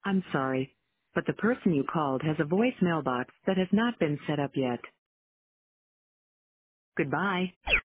I'm sorry, but the person you called has a voice mailbox that has not been set up yet. Goodbye.